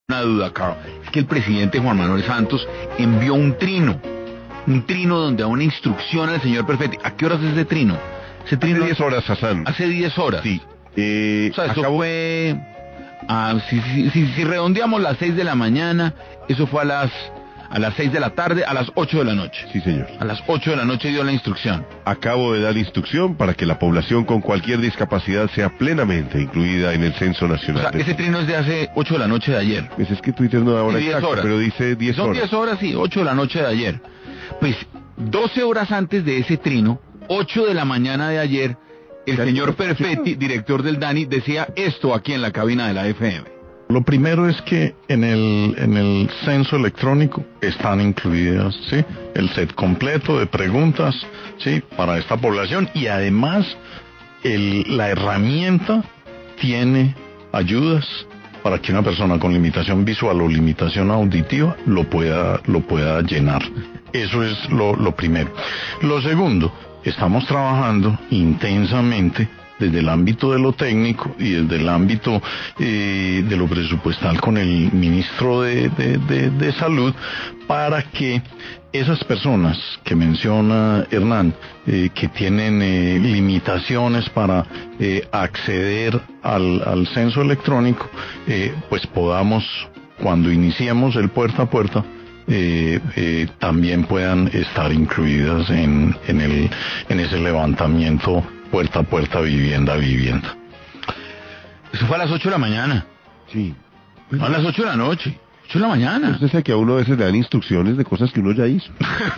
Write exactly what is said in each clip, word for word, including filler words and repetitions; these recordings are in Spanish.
Una duda, Carl. Es que el presidente Juan Manuel Santos envió un trino, un trino donde da una instrucción al señor Perfetti. ¿A qué horas es ese trino? Ese trino hace diez horas, Hassan. Hace diez horas. Sí. Eh, o sea, eso acabo... fue... Ah, si, si, si, si redondeamos las seis de la mañana, eso fue a las... A las seis de la tarde, a las ocho de la noche. Sí, señor. A las ocho de la noche dio la instrucción. Acabo de dar la instrucción para que la población con cualquier discapacidad sea plenamente incluida en el censo nacional. O sea, ese trino es de hace ocho de la noche de ayer. Pues es que Twitter no da hora sí, exacta, pero dice diez horas. Son diez horas, sí, ocho de la noche de ayer. Pues doce horas antes de ese trino, ocho de la mañana de ayer, el señor Perfetti, director del DANI, decía esto aquí en la cabina de la F M. Lo primero es que en el, en el censo electrónico están incluidas, ¿sí?, el set completo de preguntas, ¿sí?, para esta población, y además el, la herramienta tiene ayudas para que una persona con limitación visual o limitación auditiva lo pueda, lo pueda llenar. Eso es lo, lo primero. Lo segundo, estamos trabajando intensamente desde el ámbito de lo técnico y desde el ámbito eh, de lo presupuestal con el ministro de, de, de, de Salud, para que esas personas que menciona Hernán, eh, que tienen eh, limitaciones para eh, acceder al, al censo electrónico, eh, pues podamos, cuando iniciemos el puerta a puerta, Eh, eh, también puedan estar incluidas en, en, el, en ese levantamiento puerta a puerta, vivienda a vivienda. Eso fue a las ocho de la mañana. Sí. No a las ocho de la noche. ocho de la mañana. Usted sabe que a uno a veces le dan instrucciones de cosas que uno ya hizo.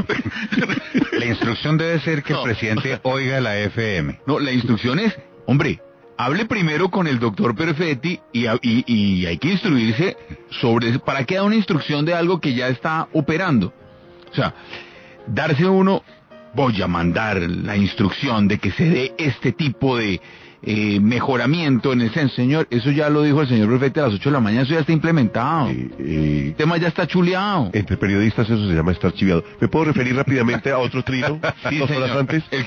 La instrucción debe ser que no. el presidente oiga la F M. No, la instrucción es, hombre, hable primero con el doctor Perfetti y, y, y hay que instruirse sobre... ¿Para qué da una instrucción de algo que ya está operando? O sea, darse uno... Voy a mandar la instrucción de que se dé este tipo de eh, mejoramiento en el censo. Señor, eso ya lo dijo el señor Perfetti a las ocho de la mañana, eso ya está implementado. Eh, eh, el tema ya está chuleado. Entre periodistas eso se llama estar chiveado. ¿Me puedo referir rápidamente a otro trino? Sí, dos horas antes. El